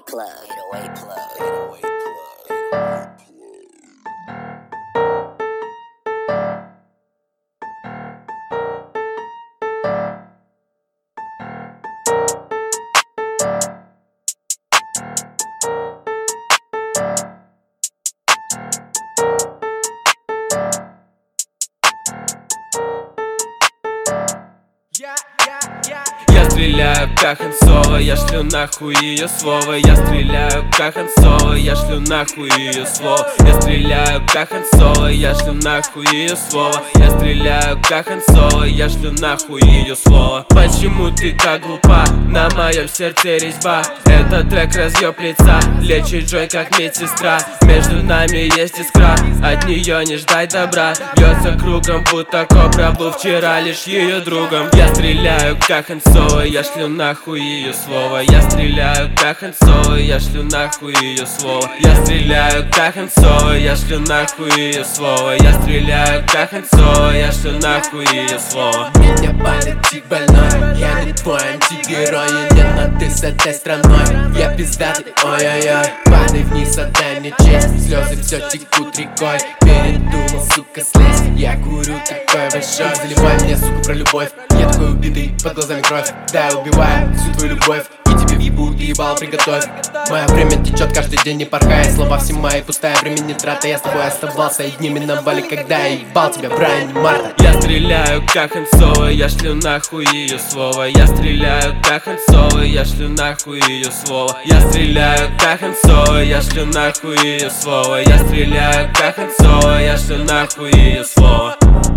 plug, 808 plug, 808 plug, 808 Я стреляю как Хан Соло, я шлю нахуй ее слово. Я стреляю как Хан Соло, я шлю нахуй ее слово. Я стреляю как Хан Соло, я шлю нахуй ее слово. Я стреляю как Хан Соло, я шлю нахуй ее слово. Почему ты так глупа? На моем сердце резьба. Этот трек разъеб лица, лечит джой как медсестра. Между нами есть искра, от нее не ждать добра. Бьется кругом, будто кобра, был вчера лишь ее другом. Я стреляю как Хан Соло, я шлю нахуй ее слово. Я стреляю как Хан Соло, я шлю нахуй ее слово. Я стреляю как Хан Соло, я шлю нахуй ее слово. Я стреляю как Хан Соло, я шлю нахуй ее слово. Меня политик больной, я не твой антигерой. И нет, но ты с этой страной, я пиздатый, ой-ой-ой. Падай вниз, отдай мне честь, слезы все текут рекой. Передумал, сука, слезь, я курю такой большой. Заливай меня, сука, про любовь, я такой убитый, под глазами кровь. Да, я убиваю всю твою любовь, и тебе въебу, ты ебал, приготовь. Мое время течет каждый день, не порхая. Слова все мои, пустая время не трата. Я с тобой оставался, и дни миновали, когда я ебал тебя в районе марта. Я стреляю как Хан Соло, я шлю нахуй ее слово. Я стреляю как Хан Соло, я шлю нахуй ее слово. Я стреляю как Хан Соло, я шлю нахуй ее слово. Я стреляю как Хан Соло, я шлю нахуй ее слово.